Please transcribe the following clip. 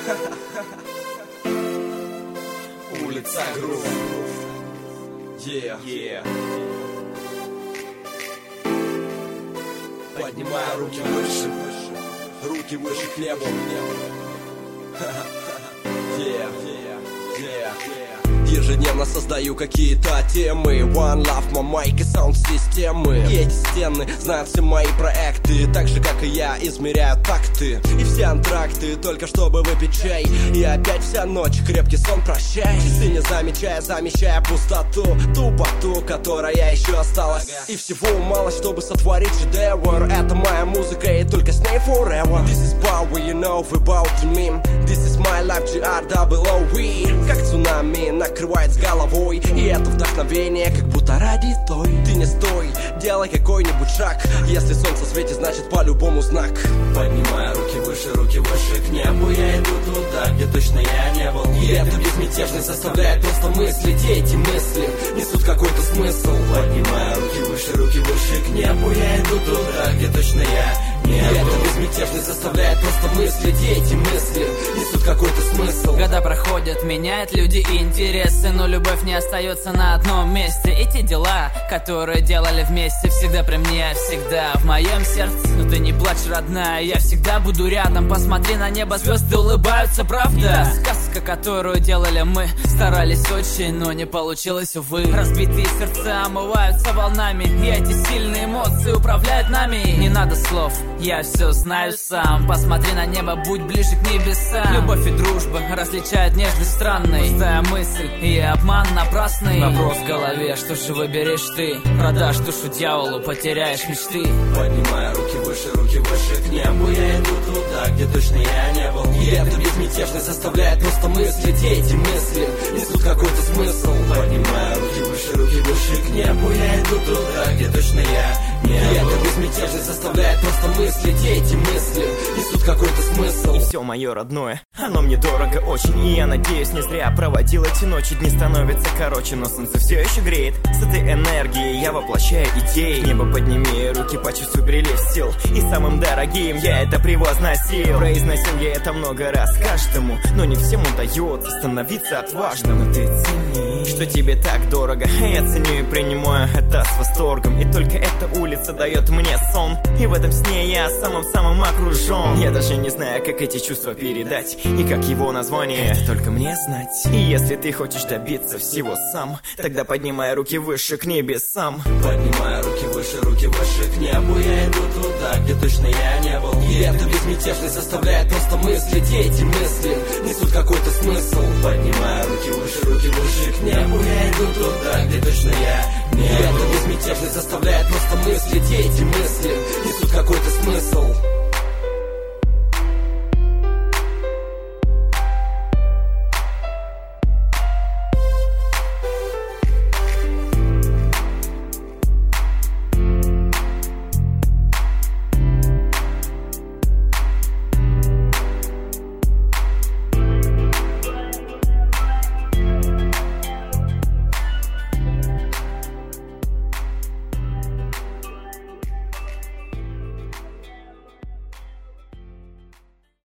Улица Грув. Yeah. Поднимаю руки выше, руки выше к небу. Ежедневно создаю какие-то темы. One Love, мамайк и саунд-системы. И эти стены знают все мои проекты. Так же, как и я, измеряю такты и все антракты, только чтобы выпить чай. И опять вся ночь, крепкий сон, прощай. Часы не замечая, замещая пустоту, тупоту, которая еще осталась. И всего мало, чтобы сотворить шедевр. Это моя музыка и только с ней forever. This is power, you know about me. This is my life, GRWOE. Как цунами накрывает с головой. И это вдохновение, как будто ради той. Ты не стой, делай какой-нибудь шаг. Если солнце светит, значит по-любому знак. Поднимаю руки выше к небу. Я иду туда, где точно я не был. И эта безмятежность заставляет просто мыслить. И эти мысли несут какой-то смысл. Поднимаю руки выше к небу. Я иду туда, где точно я не был. И эта безмятежность заставляет просто мыслить. И эти мысли несут какой-то смысл. Года проходят, меняют люди и интересы, но любовь не остается на одном месте. Эти дела, которые делали вместе, всегда при мне, всегда в моем сердце. Но ты не плачь, родная, я всегда буду рядом. Посмотри на небо, звезды улыбаются, правда? Та сказка, которую делали мы, старались очень, но не получилось, увы. Разбитые сердца омываются волнами, и эти сильные эмоции управляют нами. Не надо слов, я все знаю сам. Посмотри на небо, будь ближе к небесам. Любовь и дружба различают нежность странной. Пустая мысль и обман напрасный. Вопрос в голове, что же выберешь ты? Продашь душу дьяволу, потеряешь мечты. Поднимаю руки выше к небу. Я иду туда, где точно я не был. И эта безмятежность заставляет просто мыслить. И эти мысли несут какой-то смысл. Поднимаю руки выше к небу. Я иду туда, где точно я не был. И эта безмятежность заставляет просто мыслить. И эти мысли несут какой-то смысл. И все мое родное, оно мне дорого очень. И я надеюсь, не зря проводил эти ночи. Дни становятся короче, но солнце все еще греет. С этой энергией я воплощаю идеи. Небо подними руки, почувствуй прилив сил. И самым дорогим я это превозносил. Произносил я это много раз каждому, но не всем удается становиться отважным. Но ты цени, что тебе так дорого. Я ценю и принимаю это с восторгом. И только эта улица дает мне сон. И в этом сне я самым-самым окружен. Я даже не знаю, как эти чувства передать. И как его название, это только мне знать. И если ты хочешь добиться всего сам, тогда поднимай руки выше к небесам. Поднимаю руки выше к небу. Я иду туда, где точно я не был. И эта безмятежность заставляет просто мыслить. И эти мысли несут какой-то смысл. Поднимаю руки выше к небу. Я иду туда, где точно я не был. И эта безмятежность заставляет просто мыслить. И эти мысли несут какой-то смысл.